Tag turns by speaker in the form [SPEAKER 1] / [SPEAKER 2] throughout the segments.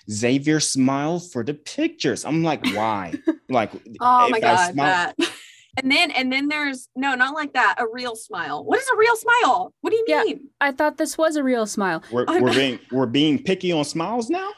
[SPEAKER 1] Xavier smile for the pictures. I'm like, why? Like,
[SPEAKER 2] Oh
[SPEAKER 1] if
[SPEAKER 2] my
[SPEAKER 1] I
[SPEAKER 2] God,
[SPEAKER 1] smile,
[SPEAKER 2] that. And then there's no, not like that. A real smile. What is a real smile? What do you
[SPEAKER 3] Yeah,
[SPEAKER 2] mean?
[SPEAKER 3] I thought this was a real smile.
[SPEAKER 1] we're being picky on smiles now.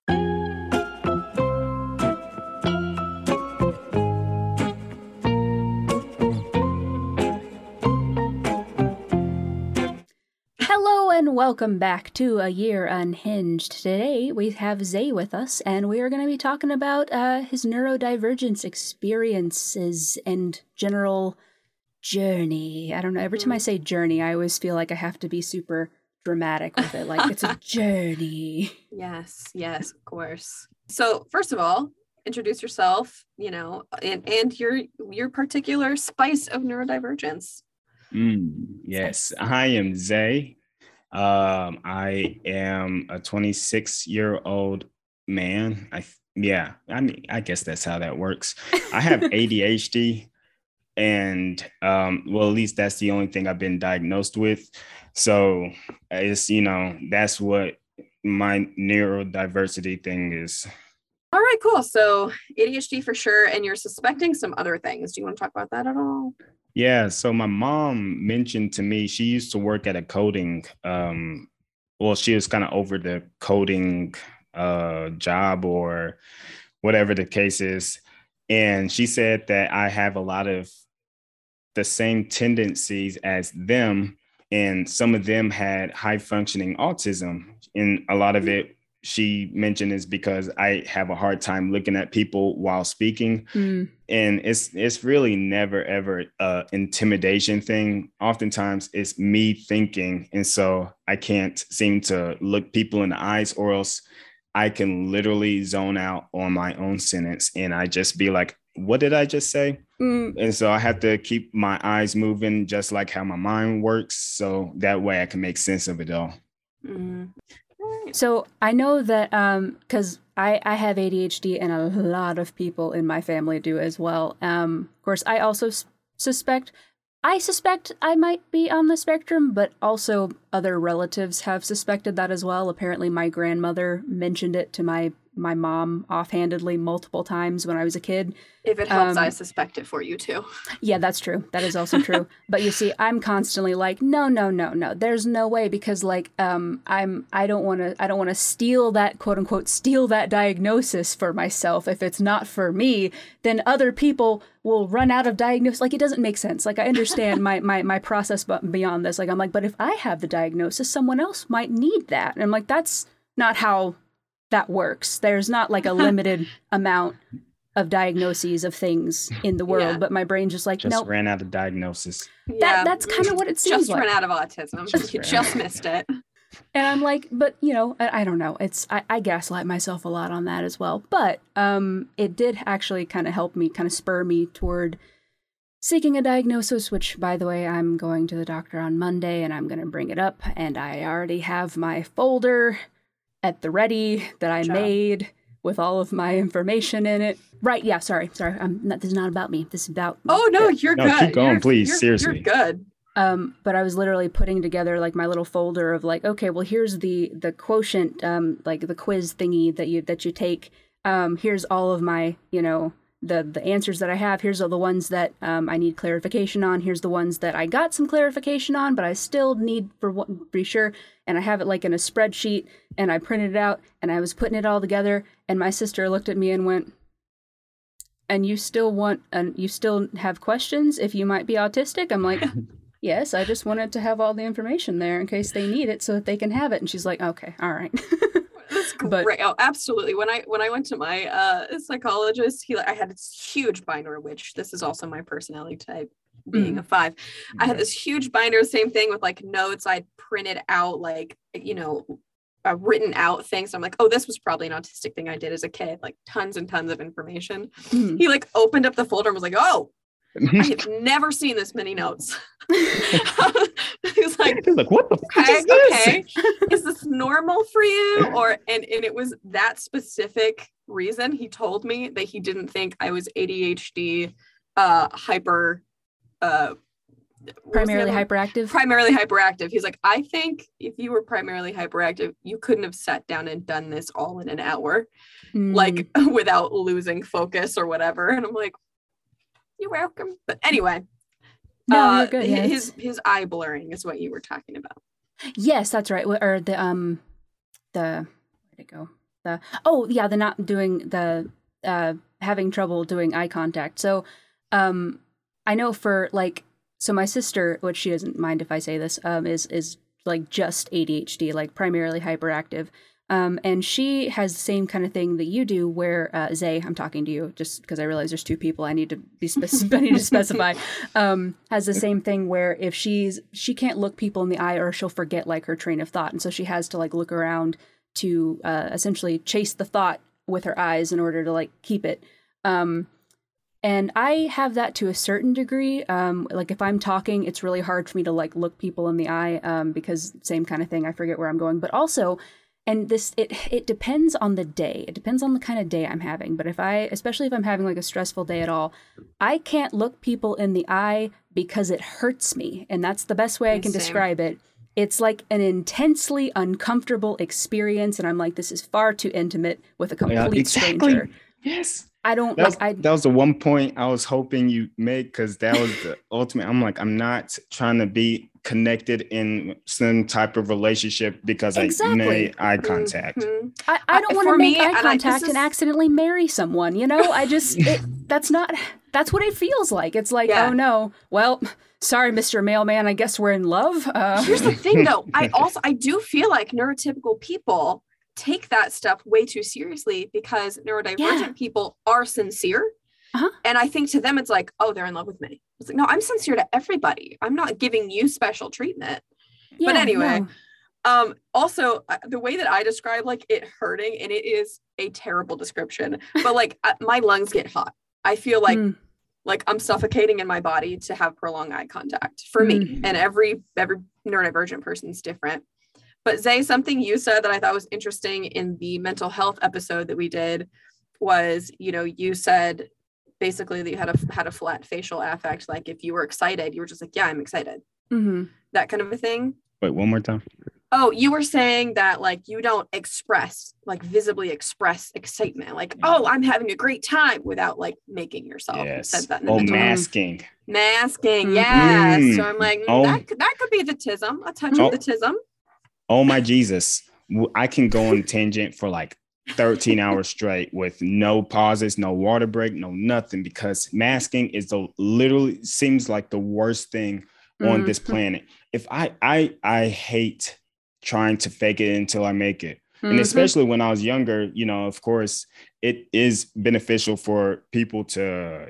[SPEAKER 3] Hello and welcome back to A Year Unhinged. Today we have Zay with us, and we are going to be talking about his neurodivergence experiences and general journey. I don't know, every time I say journey, I always feel like I have to be super dramatic with it, like it's a journey.
[SPEAKER 2] Yes, of course. So first of all, introduce yourself, and your particular spice of neurodivergence.
[SPEAKER 1] Yes, I am Zay. I am a 26-year-old man. I guess that's how that works. I have ADHD, and well, at least that's the only thing I've been diagnosed with. So it's that's what my neurodiversity thing is.
[SPEAKER 2] All right, cool. So ADHD for sure, and you're suspecting some other things. Do you want to talk about that at all?
[SPEAKER 1] Yeah, so my mom mentioned to me, she used to work at a coding, well, she was kind of over the coding job or whatever the case is. And she said that I have a lot of the same tendencies as them. And some of them had high functioning autism. And a lot of it, she mentioned, is because I have a hard time looking at people while speaking. And it's really never ever a intimidation thing. Oftentimes it's me thinking, and so I can't seem to look people in the eyes, or else I can literally zone out on my own sentence and I just be like, what did I just say? And so I have to keep my eyes moving, just like how my mind works, so that way I can make sense of it all.
[SPEAKER 3] So I know that because I have ADHD, and a lot of people in my family do as well. Of course, I also suspect I might be on the spectrum, but also other relatives have suspected that as well. Apparently, my grandmother mentioned it to my mom offhandedly multiple times when I was a kid.
[SPEAKER 2] If it helps, I suspect it for you too.
[SPEAKER 3] Yeah, that's true. That is also true. But you see, I'm constantly like, no. There's no way, because like I don't want to steal that, quote unquote, steal that diagnosis for myself. If it's not for me, then other people will run out of diagnosis. Like, it doesn't make sense. Like, I understand my process, but beyond this, like, I'm like, but if I have the diagnosis, someone else might need that. And I'm like, that's not how that works. There's not like a limited amount of diagnoses of things in the world, but my brain just like, nope.
[SPEAKER 1] Ran out of diagnosis.
[SPEAKER 3] That's kind of what it seems like.
[SPEAKER 2] Just ran out of autism. You just missed it.
[SPEAKER 3] And I'm like, but I don't know. I gaslight myself a lot on that as well. But it did actually kind of help me, kind of spur me toward seeking a diagnosis, which, by the way, I'm going to the doctor on Monday and I'm going to bring it up. And I already have my folder at the ready that I made with all of my information in it. Right, yeah, sorry. This is not about me. This is about...
[SPEAKER 2] Oh, no, you're good.
[SPEAKER 1] Keep going, please, seriously.
[SPEAKER 2] You're good.
[SPEAKER 3] But I was literally putting together like my little folder of like, okay, well, here's the quotient, like the quiz thingy that you take. Here's all of my, the answers that I have. Here's all the ones that I need clarification on. Here's the ones that I got some clarification on, but I still need to be sure. And I have it like in a spreadsheet, and I printed it out, and I was putting it all together. And my sister looked at me and went, "And you still have questions if you might be autistic?" I'm like, "Yes, I just wanted to have all the information there in case they need it so that they can have it." And she's like, "Okay, all right."
[SPEAKER 2] That's great. Oh, absolutely. When I went to my psychologist, I had this huge binder, which this is also my personality type, being a 5. I had this huge binder, same thing with like notes I'd printed out, like, written out things. I'm like, oh, this was probably an autistic thing I did as a kid, like tons and tons of information. He like opened up the folder and was like, oh, I have never seen this many notes. He was like,
[SPEAKER 1] what the fuck is this?
[SPEAKER 2] Okay, is this normal for you? And it was that specific reason he told me that he didn't think I was ADHD, hyper
[SPEAKER 3] Primarily hyperactive.
[SPEAKER 2] Primarily hyperactive. He's like, I think if you were primarily hyperactive, you couldn't have sat down and done this all in an hour, like without losing focus or whatever. And I'm like, you're welcome. But anyway,
[SPEAKER 3] no, you're good.
[SPEAKER 2] His eye blurring is what you were talking about.
[SPEAKER 3] Yes, that's right. Or the where'd it go? The not doing the having trouble doing eye contact. So I know for like, so my sister, which she doesn't mind if I say this, is like just ADHD, like primarily hyperactive. And she has the same kind of thing that you do where, Zay, I'm talking to you just because I realize there's two people I need to be I need to specify, has the same thing where if she can't look people in the eye or she'll forget like her train of thought. And so she has to like look around to essentially chase the thought with her eyes in order to like keep it. And I have that to a certain degree. Like if I'm talking, it's really hard for me to like look people in the eye because same kind of thing. I forget where I'm going, but also, and this, it depends on the day. It depends on the kind of day I'm having. But especially if I'm having like a stressful day at all, I can't look people in the eye because it hurts me. And that's the best way I can describe it. It's like an intensely uncomfortable experience. And I'm like, this is far too intimate with a complete stranger.
[SPEAKER 1] Yes.
[SPEAKER 3] I don't
[SPEAKER 1] that was the one point I was hoping you make, because that was the ultimate. I'm like, I'm not trying to be connected in some type of relationship because I made eye contact.
[SPEAKER 3] Mm-hmm. I don't want to make eye contact and accidentally marry someone. You know, I just that's what it feels like. It's like, oh no, well, sorry, Mr. Mailman, I guess we're in love.
[SPEAKER 2] Here's the thing, though. I do feel like neurotypical people take that stuff way too seriously because neurodivergent people are sincere. And I think to them, it's like, oh, they're in love with me. It's like, no, I'm sincere to everybody. I'm not giving you special treatment. But anyway, also the way that I describe like it hurting, and it is a terrible description, but like my lungs get hot. I feel like I'm suffocating in my body to have prolonged eye contact for me. And every neurodivergent person's different. But Zay, something you said that I thought was interesting in the mental health episode that we did was, you said basically that you had a flat facial affect. Like if you were excited, you were just like, yeah, I'm excited. That kind of a thing.
[SPEAKER 1] Wait, one more time.
[SPEAKER 2] Oh, you were saying that like you don't visibly express excitement. Like, oh, I'm having a great time without like making yourself.
[SPEAKER 1] Yes.
[SPEAKER 2] Said that in the
[SPEAKER 1] masking.
[SPEAKER 2] Masking, yeah. So I'm like, that could be the tism, a touch of the tism.
[SPEAKER 1] Oh my Jesus. I can go on tangent for like 13 hours straight with no pauses, no water break, no nothing, because masking is literally seems like the worst thing on this planet. If I hate trying to fake it until I make it. And especially when I was younger, of course, it is beneficial for people to,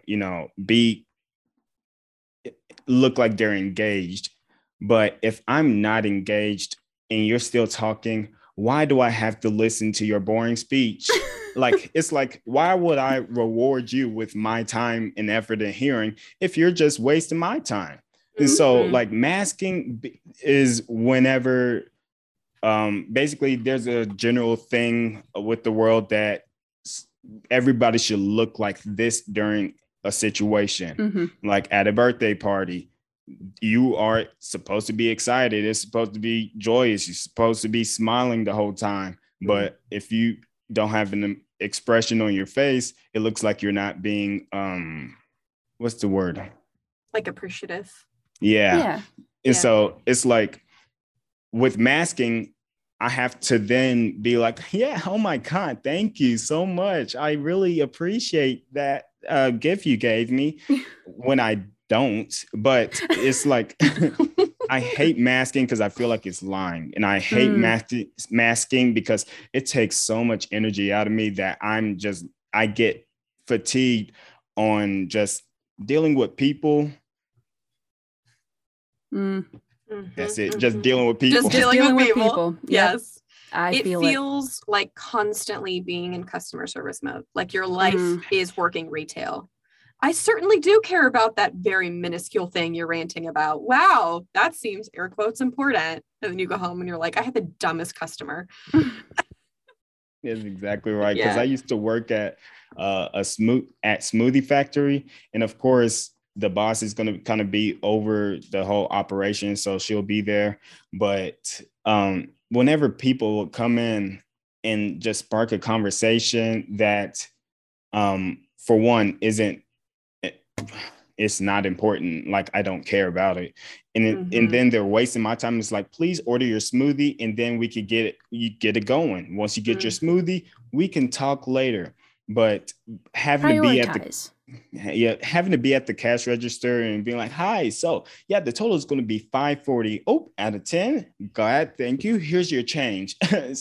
[SPEAKER 1] look like they're engaged. But if I'm not engaged and you're still talking, why do I have to listen to your boring speech? Like, it's like, why would I reward you with my time and effort and hearing if you're just wasting my time? And so like masking is whenever, basically there's a general thing with the world that everybody should look like this during a situation, like at a birthday party. You are supposed to be excited. It's supposed to be joyous. You're supposed to be smiling the whole time. But if you don't have an expression on your face, it looks like you're not being, what's the word?
[SPEAKER 2] Like appreciative.
[SPEAKER 1] Yeah. And so it's like with masking, I have to then be like, yeah, oh my God, thank you so much. I really appreciate that gift you gave me when I don't. But it's like, I hate masking because I feel like it's lying. And I hate masking because it takes so much energy out of me that I get fatigued on just dealing with people. That's it. Just dealing with people.
[SPEAKER 2] Just dealing with people. Yes.
[SPEAKER 3] It
[SPEAKER 2] feels like constantly being in customer service mode. Like your life is working retail. I certainly do care about that very minuscule thing you're ranting about. Wow, that seems air quotes important. And then you go home and you're like, I had the dumbest customer.
[SPEAKER 1] That's exactly right. Because I used to work at Smoothie Factory. And of course, the boss is going to kind of be over the whole operation, so she'll be there. But whenever people will come in and just spark a conversation that, for one, isn't, it's not important. Like, I don't care about it. And then they're wasting my time. It's like, please order your smoothie, and then we could get it going. Once you get your smoothie, we can talk later. But having to be at the cash register and being like, hi, so yeah, the total is going to be $5.40. Oh, out of 10. Glad, thank you. Here's your change.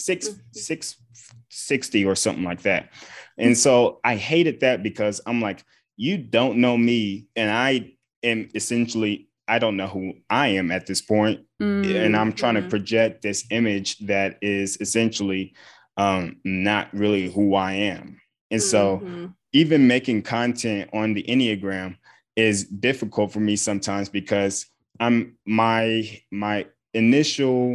[SPEAKER 1] $6.60 or something like that. And so I hated that, because I'm like, you don't know me, and I am essentially, I don't know who I am at this point. And I'm trying to project this image that is essentially not really who I am. And so even making content on the Enneagram is difficult for me sometimes, because my initial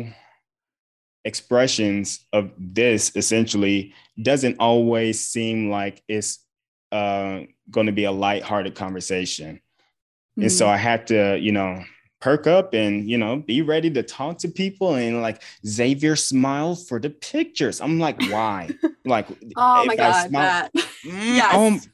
[SPEAKER 1] expressions of this essentially doesn't always seem like it's going to be a lighthearted conversation. And so I had to, perk up and, be ready to talk to people, and like, Xavier, smile for the pictures. I'm like, why? Like,
[SPEAKER 2] oh my God, that. Yes.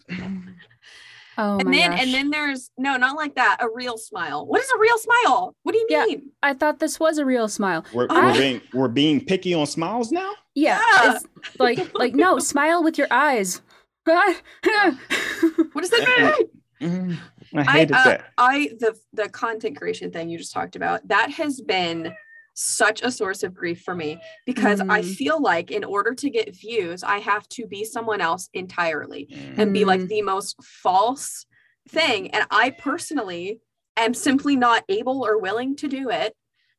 [SPEAKER 3] And
[SPEAKER 2] then there's not like that. A real smile. What is a real smile? What do you mean?
[SPEAKER 3] Yeah, I thought this was a real smile.
[SPEAKER 1] We're being picky on smiles now.
[SPEAKER 3] Yeah. It's like no, smile with your eyes.
[SPEAKER 2] What does that mean?
[SPEAKER 1] I hated that.
[SPEAKER 2] The content creation thing you just talked about, that has been such a source of grief for me, because I feel like in order to get views, I have to be someone else entirely and be like the most false thing. And I personally am simply not able or willing to do it.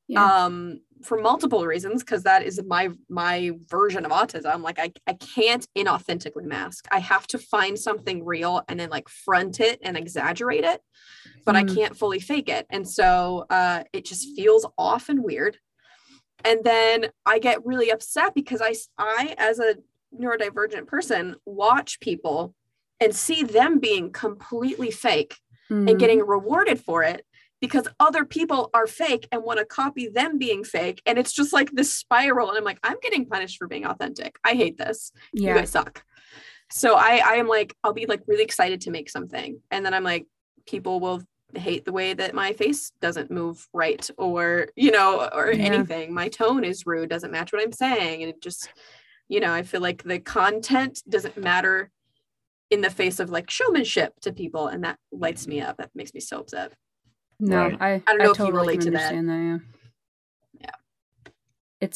[SPEAKER 2] For multiple reasons, because that is my version of autism. Like, I can't inauthentically mask. I have to find something real and then like front it and exaggerate it, but I can't fully fake it. And so it just feels off and weird. And then I get really upset, because I as a neurodivergent person watch people and see them being completely fake and getting rewarded for it, because other people are fake and want to copy them being fake. And it's just like this spiral. And I'm like, I'm getting punished for being authentic. I hate this. You guys suck. So I am like, I'll be like really excited to make something. And then I'm like, people will hate the way that my face doesn't move right, or, anything. My tone is rude, doesn't match what I'm saying. And it just, I feel like the content doesn't matter in the face of like showmanship to people. And that lights me up. That makes me so upset.
[SPEAKER 3] No,
[SPEAKER 1] right.
[SPEAKER 2] I don't know if
[SPEAKER 3] totally
[SPEAKER 2] you relate to that.
[SPEAKER 3] Yeah. It's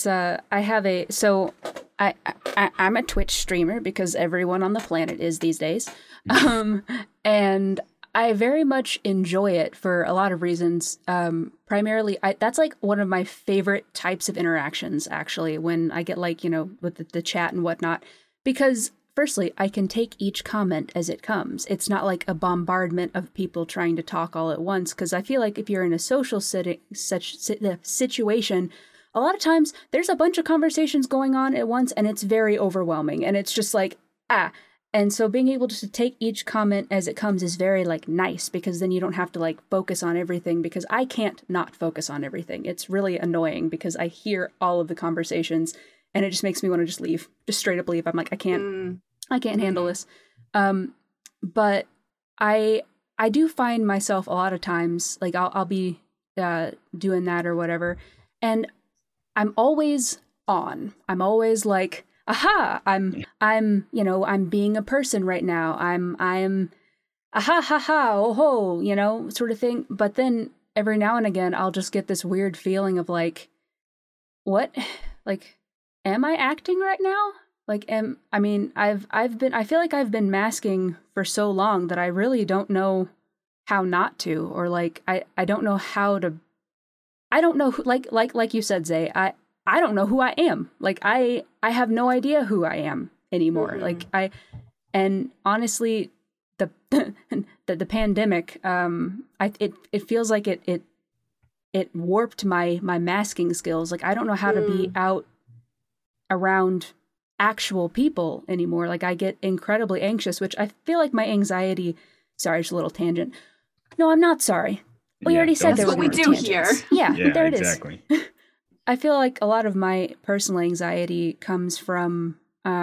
[SPEAKER 3] I'm a Twitch streamer, because everyone on the planet is these days. And I very much enjoy it for a lot of reasons. Primarily, that's like one of my favorite types of interactions, actually, when I get like, with the chat and whatnot, because firstly, I can take each comment as it comes. It's not like a bombardment of people trying to talk all at once, because I feel like if you're in a social situation, a lot of times there's a bunch of conversations going on at once, and it's very overwhelming, and it's just like, And so being able to take each comment as it comes is very like nice, because then you don't have to like focus on everything, because I can't not focus on everything. It's really annoying, because I hear all of the conversations and it just makes me want to just leave, just straight up leave. I'm like, I can't handle this. But I do find myself a lot of times, like I'll be doing that or whatever, and I'm always on. I'm always like, aha, I'm being a person right now. I'm aha ha ha oh ho, sort of thing. But then every now and again I'll just get this weird feeling of like, what? Like, am I acting right now? Like, I feel like I've been masking for so long that I really don't know how not to, or like, I don't know how to, I don't know who, like you said, Zay, I don't know who I am. Like, I have no idea who I am anymore. Like and honestly, the pandemic, it feels like it warped my masking skills. Like, I don't know how to be out around actual people anymore. Like, I get incredibly anxious, which I feel like my anxiety, sorry, just a little tangent. No, I'm not sorry. We already said there were
[SPEAKER 2] what we do here.
[SPEAKER 3] Yeah, there it
[SPEAKER 1] exactly.
[SPEAKER 3] is. I feel like a lot of my personal anxiety comes from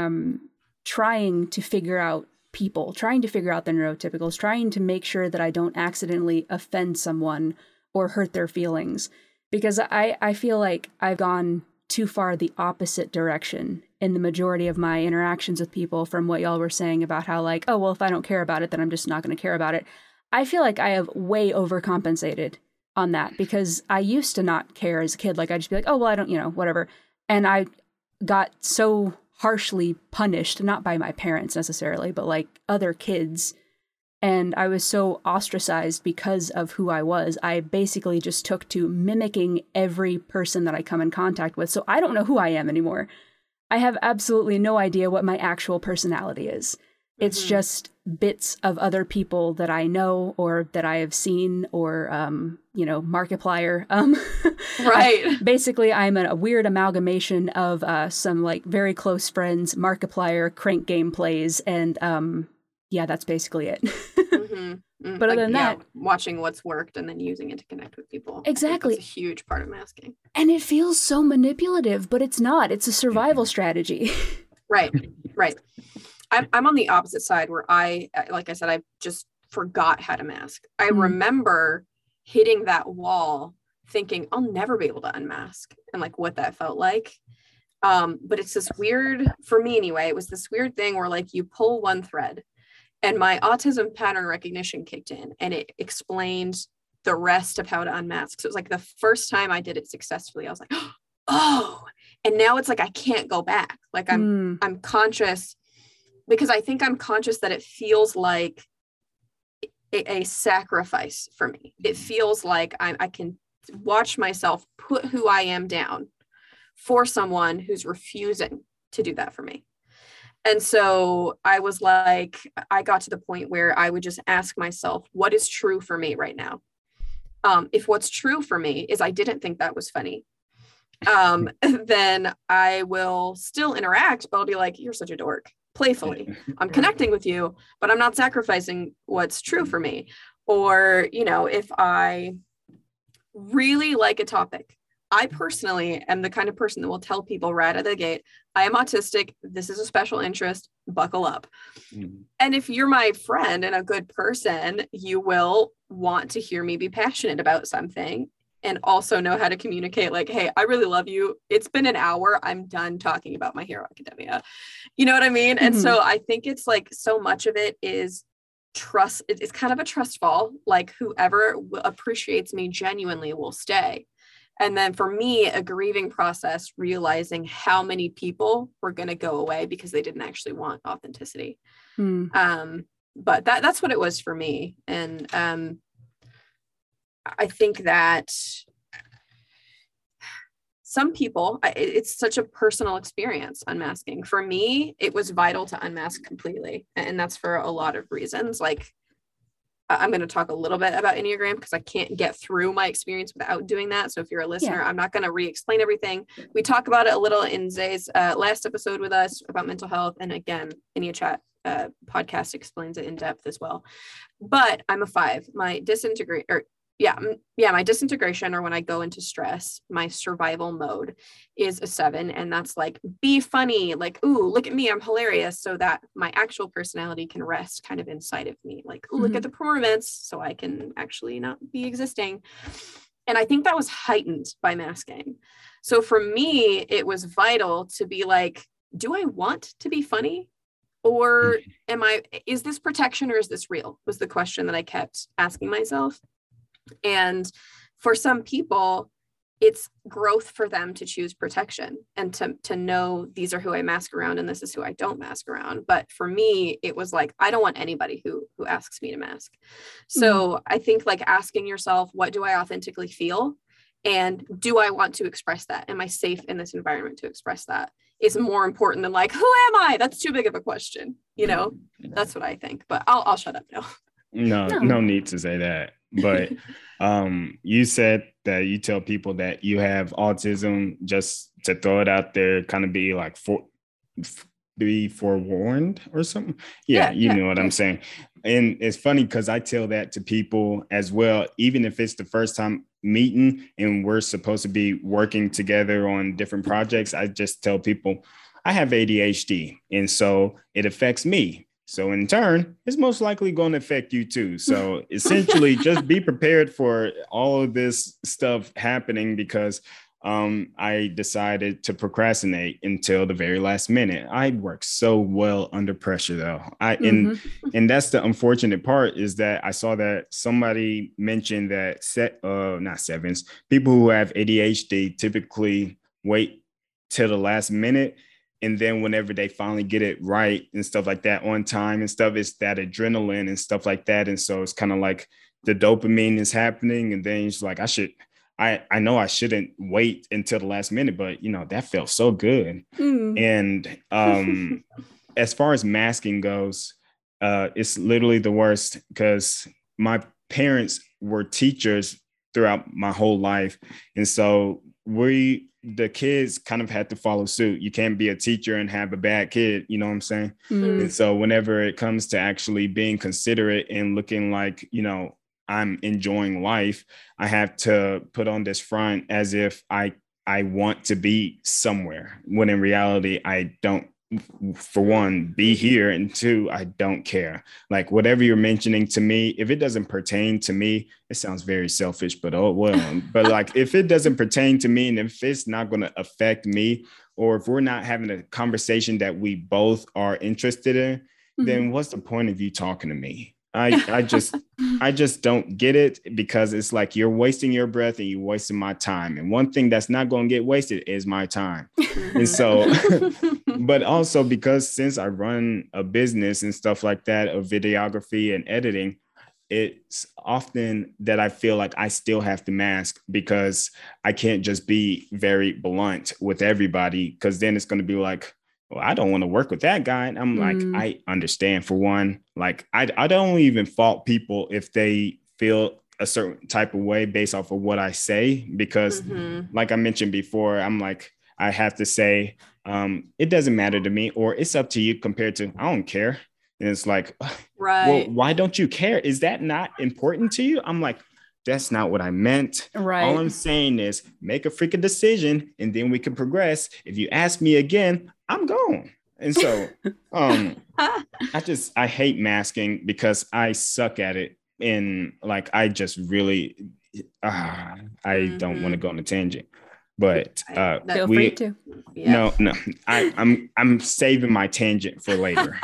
[SPEAKER 3] trying to figure out people, trying to figure out the neurotypicals, trying to make sure that I don't accidentally offend someone or hurt their feelings. Because I feel like I've gone too far the opposite direction in the majority of my interactions with people from what y'all were saying about how like, oh, well, if I don't care about it, then I'm just not going to care about it. I feel like I have way overcompensated on that because I used to not care as a kid. Like I'd just be like, oh, well, I don't, whatever. And I got so harshly punished, not by my parents necessarily, but like other kids. And I was so ostracized because of who I was. I basically just took to mimicking every person that I come in contact with. So I don't know who I am anymore. I have absolutely no idea what my actual personality is. It's just bits of other people that I know or that I have seen or, Markiplier.
[SPEAKER 2] Right.
[SPEAKER 3] Basically, I'm a weird amalgamation of some like very close friends, Markiplier, crank game plays, and that's basically it.
[SPEAKER 2] But other than that, watching what's worked and then using it to connect with people.
[SPEAKER 3] Exactly.
[SPEAKER 2] That's a huge part of masking.
[SPEAKER 3] And it feels so manipulative, but it's not. It's a survival strategy.
[SPEAKER 2] Right. I'm on the opposite side where like I said, I just forgot how to mask. I remember hitting that wall thinking I'll never be able to unmask and like what that felt like. But it's this weird, for me anyway, it was this weird thing where like you pull one thread and my autism pattern recognition kicked in and it explained the rest of how to unmask. So it was like the first time I did it successfully, I was like, oh, and now it's like, I can't go back. Like I'm conscious because I think I'm conscious that it feels like a sacrifice for me. It feels like I can watch myself put who I am down for someone who's refusing to do that for me. And so I was like, I got to the point where I would just ask myself, what is true for me right now? If what's true for me is I didn't think that was funny, then I will still interact, but I'll be like, you're such a dork. Playfully, I'm connecting with you, but I'm not sacrificing what's true for me. Or, if I really like a topic, I personally am the kind of person that will tell people right out of the gate, I am autistic. This is a special interest. Buckle up. And if you're my friend and a good person, you will want to hear me be passionate about something and also know how to communicate like, hey, I really love you. It's been an hour. I'm done talking about My Hero Academia. You know what I mean? And so I think it's like so much of it is trust. It's kind of a trust fall. Like whoever appreciates me genuinely will stay. And then for me, a grieving process, realizing how many people were going to go away because they didn't actually want authenticity. But that's what it was for me. And I think that some people, it's such a personal experience unmasking. For me, it was vital to unmask completely. And that's for a lot of reasons. Like, I'm going to talk a little bit about Enneagram because I can't get through my experience without doing that. So if you're a listener, I'm not going to re-explain everything. We talk about it a little in Zay's last episode with us about mental health. And again, EnneaChat podcast explains it in depth as well. But I'm a 5. My disintegration, or when I go into stress, my survival mode is a 7. And that's like, be funny, like, ooh, look at me, I'm hilarious. So that my actual personality can rest kind of inside of me. Like, ooh, look at the performance, so I can actually not be existing. And I think that was heightened by masking. So for me, it was vital to be like, do I want to be funny? Or is this protection or is this real? Was the question that I kept asking myself. And for some people, it's growth for them to choose protection and to know these are who I mask around and this is who I don't mask around. But for me, it was like, I don't want anybody who asks me to mask. So I think like asking yourself, what do I authentically feel? And do I want to express that? Am I safe in this environment to express that? Is more important than like, who am I? That's too big of a question. That's what I think, but I'll shut up now.
[SPEAKER 1] No need to say that. But you said that you tell people that you have autism just to throw it out there, kind of be like be forewarned or something. Yeah, you know what I'm saying. And it's funny because I tell that to people as well, even if it's the first time meeting and we're supposed to be working together on different projects. I just tell people I have ADHD, and so it affects me. So in turn, it's most likely going to affect you too. So essentially, just be prepared for all of this stuff happening because I decided to procrastinate until the very last minute. I work so well under pressure, though. And that's the unfortunate part is that I saw that somebody mentioned that not sevens, people who have ADHD typically wait till the last minute. And then whenever they finally get it right and stuff like that on time and stuff, it's that adrenaline and stuff like that. And so it's kind of like the dopamine is happening. And then it's like, I know I shouldn't wait until the last minute, but you know, that felt so good. And as far as masking goes, it's literally the worst because my parents were teachers throughout my whole life. And so the kids kind of had to follow suit. You can't be a teacher and have a bad kid, you know what I'm saying? And so whenever it comes to actually being considerate and looking like, you know, I'm enjoying life, I have to put on this front as if I want to be somewhere, when in reality, I don't, for one, be here, and two, I don't care. Like whatever you're mentioning to me, if it doesn't pertain to me, it sounds very selfish, but oh well. But like if it doesn't pertain to me and if it's not going to affect me, or if we're not having a conversation that we both are interested in, then what's the point of you talking to me? I just don't get it, because it's like you're wasting your breath and you're wasting my time. And one thing that's not going to get wasted is my time. And so, but also because since I run a business and stuff like that of videography and editing, it's often that I feel like I still have to mask, because I can't just be very blunt with everybody, because then it's going to be like, well, I don't want to work with that guy. And I'm like, I understand, for one. Like, I don't even fault people if they feel a certain type of way based off of what I say, because like I mentioned before, I'm like, I have to say, it doesn't matter to me, or it's up to you, compared to I don't care. And it's like, right. Well, why don't you care? Is that not important to you? I'm like, that's not what I meant. Right. All I'm saying is make a freaking decision and then we can progress. If you ask me again, I'm gone. And so I hate masking because I suck at it. And like, I just really, I don't want to go on a tangent, but
[SPEAKER 3] feel free to.
[SPEAKER 1] Yeah. No, I'm saving my tangent for later.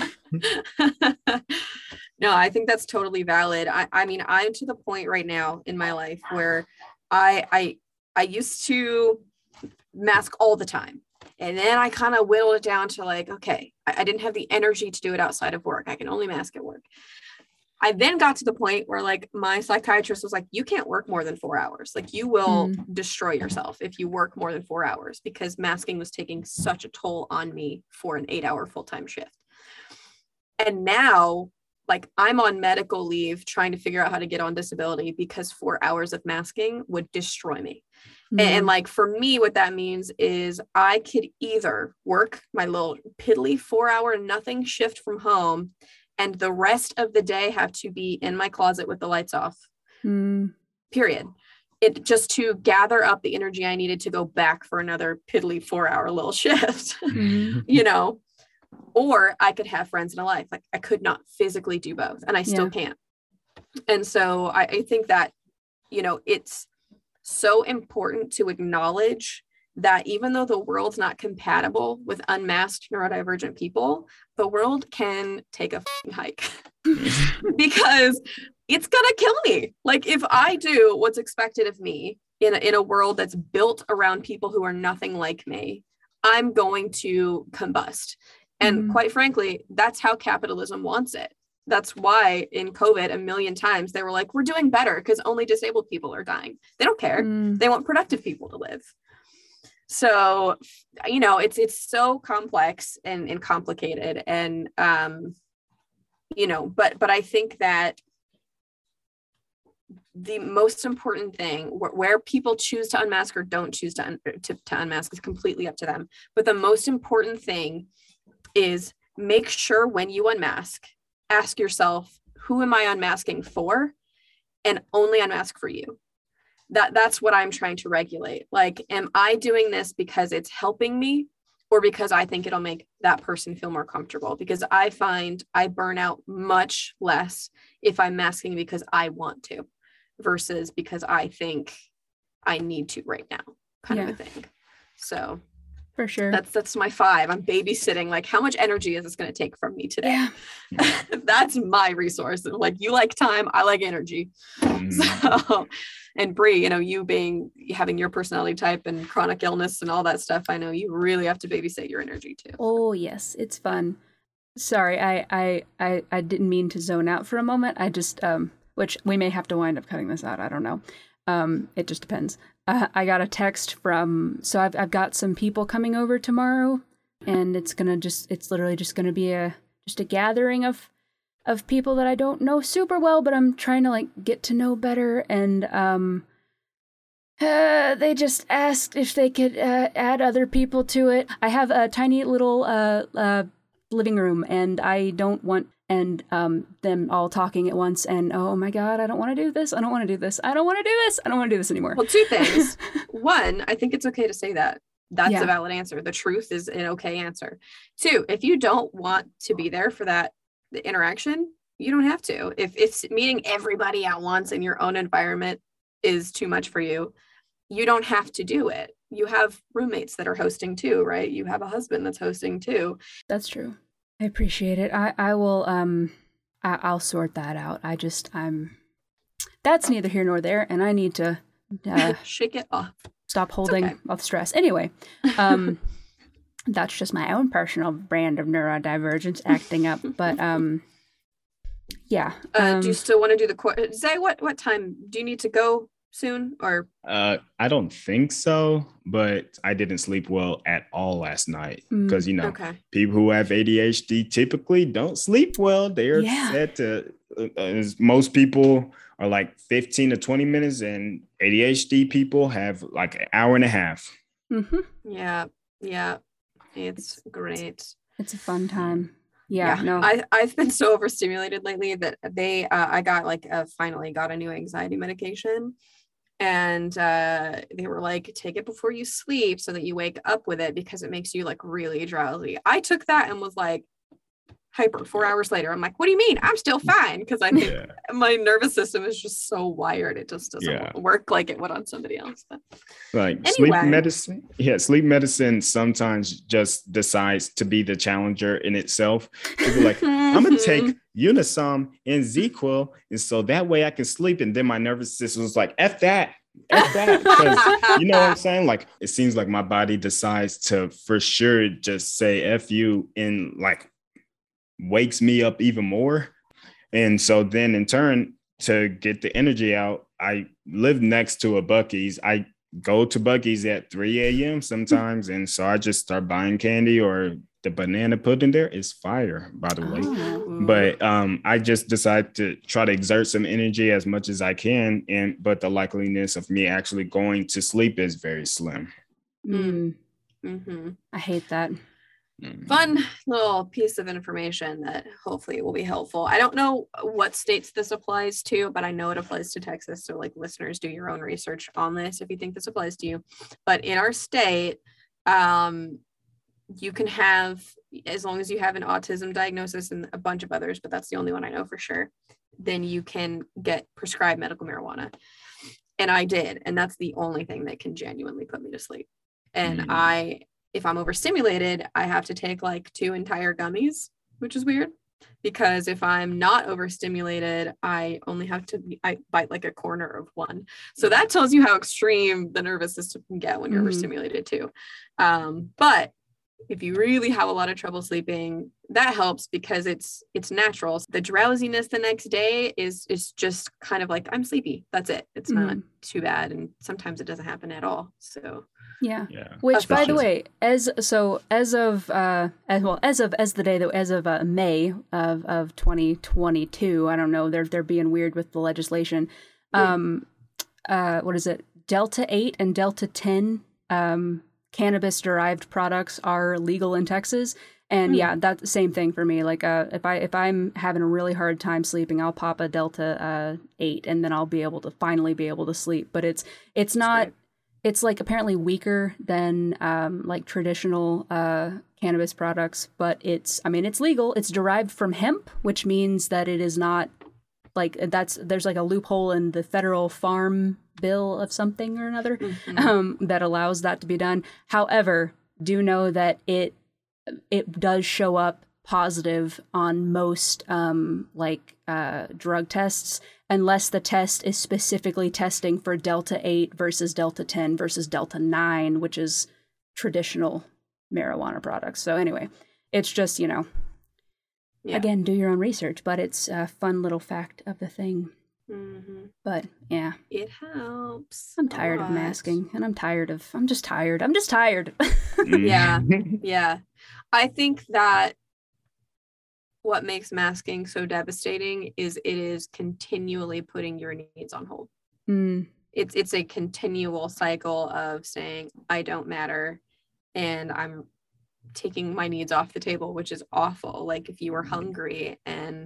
[SPEAKER 2] No, I think that's totally valid. I mean, I'm to the point right now in my life where I used to mask all the time. And then I kind of whittled it down to like, okay, I didn't have the energy to do it outside of work. I can only mask at work. I then got to the point where like my psychiatrist was like, you can't work more than 4 hours. Like you will destroy yourself if you work more than 4 hours, because masking was taking such a toll on me for an 8-hour full-time shift. And now, like, I'm on medical leave trying to figure out how to get on disability because 4 hours of masking would destroy me. And like, for me, what that means is I could either work my little piddly 4-hour nothing shift from home, and the rest of the day have to be in my closet with the lights off, period. It just to gather up the energy I needed to go back for another piddly 4-hour little shift, you know. Or I could have friends in a life. Like I could not physically do both, and I still can't. And so I think that, you know, it's so important to acknowledge that even though the world's not compatible with unmasked neurodivergent people, the world can take a hike because it's gonna kill me. Like if I do what's expected of me in a world that's built around people who are nothing like me, I'm going to combust. And quite frankly, that's how capitalism wants it. That's why in COVID, a million times they were like, we're doing better because only disabled people are dying. They don't care. They want productive people to live. So, you know, it's so complex and complicated. And, you know, but I think that the most important thing where people choose to unmask or don't choose to unmask is completely up to them. But the most important thing is make sure when you unmask, ask yourself, who am I unmasking for? And only unmask for you. That's what I'm trying to regulate. Like, am I doing this because it's helping me, or because I think it'll make that person feel more comfortable? Because I find I burn out much less if I'm masking because I want to versus because I think I need to right now, kind of a thing. So
[SPEAKER 3] for sure,
[SPEAKER 2] that's my 5. I'm babysitting. Like, how much energy is this going to take from me today? Yeah. That's my resource. Like, you like time, I like energy. So, and Bree, you having your personality type and chronic illness and all that stuff, I know you really have to babysit your energy too.
[SPEAKER 3] Oh yes, it's fun. Sorry, I didn't mean to zone out for a moment. I just which we may have to wind up cutting this out. I don't know. It just depends. I got a text from, so I've got some people coming over tomorrow, and it's literally just gonna be a gathering of people that I don't know super well, but I'm trying to like get to know better. And they just asked if they could add other people to it. I have a tiny little living room, and I don't want them all talking at once, and oh my god, I don't want to do this, I don't want to do this, I don't want to do this, I don't want to do this anymore.
[SPEAKER 2] Well, 2 things. One, I think it's okay to say that. That's a valid answer. The truth is an okay answer. 2, if you don't want to be there for the interaction, you don't have to. If it's meeting everybody at once in your own environment is too much for you, you don't have to do it. You have roommates that are hosting too, right? You have a husband that's hosting too.
[SPEAKER 3] That's true. I appreciate it. I will I'll sort that out. That's neither here nor there, and I need to
[SPEAKER 2] shake it off.
[SPEAKER 3] Stop holding off stress. Anyway, that's just my own personal brand of neurodivergence acting up. But yeah.
[SPEAKER 2] Do you still want to do the Zay? What time do you need to go soon? Or
[SPEAKER 1] I don't think so, but I didn't sleep well at all last night because people who have ADHD typically don't sleep well. They're set to most people are like 15 to 20 minutes, and ADHD people have like an hour and a half.
[SPEAKER 3] Mm-hmm.
[SPEAKER 2] Yeah, it's great.
[SPEAKER 3] It's a fun time. No,
[SPEAKER 2] I've been so overstimulated lately that I got finally got a new anxiety medication. And they were like, take it before you sleep so that you wake up with it, because it makes you like really drowsy. I took that and was like hyper 4 hours later. I'm like, what do you mean? I'm still fine. Because I think my nervous system is just so wired. It just doesn't work like it would on somebody else. But
[SPEAKER 1] like anyway. Sleep medicine sometimes just decides to be the challenger in itself. People like, I'm going to take Unisom and ZQuil, and so that way I can sleep. And then my nervous system was like, F that. Because you know what I'm saying? Like, it seems like my body decides to for sure just say F you, and like wakes me up even more. And so then in turn, to get the energy out, I live next to a Buc-ee's. I go to Buc-ee's at 3 a.m. sometimes. And so I just start buying candy, or the banana pudding there is fire, by the way. But I just decide to try to exert some energy as much as I can. But the likeliness of me actually going to sleep is very slim.
[SPEAKER 2] Mm-hmm.
[SPEAKER 3] I hate that.
[SPEAKER 2] Fun little piece of information that hopefully will be helpful. I don't know what states this applies to, but I know it applies to Texas. So like, listeners, do your own research on this if you think this applies to you. But in our state, you can have, as long as you have an autism diagnosis and a bunch of others, but that's the only one I know for sure, then you can get prescribed medical marijuana. And I did. And that's the only thing that can genuinely put me to sleep. And if I'm overstimulated, I have to take like 2 entire gummies, which is weird, because if I'm not overstimulated, I only have to bite like a corner of one. So that tells you how extreme the nervous system can get when you're overstimulated too. But if you really have a lot of trouble sleeping, that helps because it's natural. The drowsiness the next day is just kind of like, I'm sleepy. That's it. It's not too bad. And sometimes it doesn't happen at all. So
[SPEAKER 3] yeah. Which, by the way, as of May of 2022, I don't know, they're being weird with the legislation. What is it? Delta 8 and Delta 10 cannabis derived products are legal in Texas, And yeah, that's the same thing for me. Like if I'm having a really hard time sleeping, I'll pop a Delta 8 and then I'll be able to finally be able to sleep. But it's not
[SPEAKER 2] great.
[SPEAKER 3] it's like apparently weaker than like traditional cannabis products, but it's legal. It's derived from hemp, which means that it is not like there's like a loophole in the federal farm bill of something or another that allows that to be done. However, do know that it does show up positive on most drug tests, unless the test is specifically testing for Delta 8 versus Delta 10 versus Delta 9, which is traditional marijuana products. So anyway, it's just, again, do your own research, but it's a fun little fact of the thing.
[SPEAKER 2] Mm-hmm.
[SPEAKER 3] But yeah,
[SPEAKER 2] it helps.
[SPEAKER 3] I'm tired of masking, and I'm just tired. I'm just tired.
[SPEAKER 2] Yeah. I think that what makes masking so devastating is it is continually putting your needs on hold. It's a continual cycle of saying, I don't matter, and I'm taking my needs off the table, which is awful. Like if you were hungry and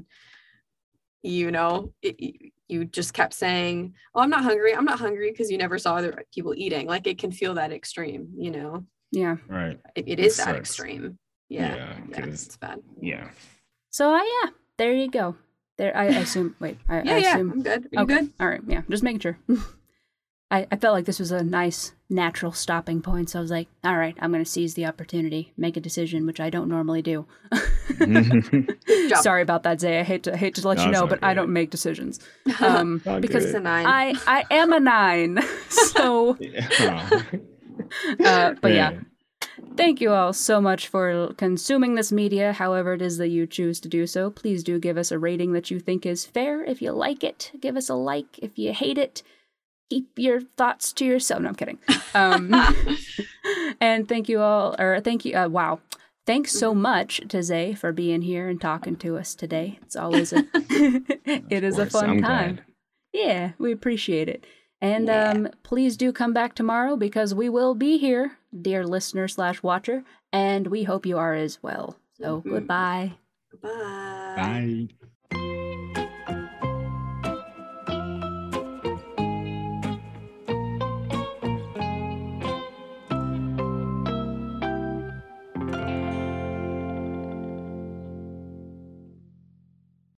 [SPEAKER 2] you just kept saying, oh, I'm not hungry because you never saw other people eating. Like it can feel that extreme,
[SPEAKER 3] Yeah,
[SPEAKER 1] right.
[SPEAKER 2] It is that extreme. Yeah, it's bad.
[SPEAKER 1] Yeah.
[SPEAKER 3] So there you go. There, I assume. Wait, I assume.
[SPEAKER 2] I'm good. Are you good?
[SPEAKER 3] All right, yeah, just making sure. I felt like this was a nice natural stopping point, so I was like, all right, I'm going to seize the opportunity, make a decision, which I don't normally do. Sorry about that, Zay. I hate to let you know, but I don't make decisions because
[SPEAKER 2] it's a 9.
[SPEAKER 3] I am a 9. So, but yeah. Thank you all so much for consuming this media, however it is that you choose to do so. Please do give us a rating that you think is fair. If you like it, give us a like. If you hate it, keep your thoughts to yourself. No, I'm kidding. And thank you all, wow. Thanks so much to Zay for being here and talking to us today. It's always a fun time. Glad. Yeah, we appreciate it. And please do come back tomorrow because we will be here, dear listener / watcher, and we hope you are as well. So goodbye.
[SPEAKER 2] Bye.
[SPEAKER 1] Bye.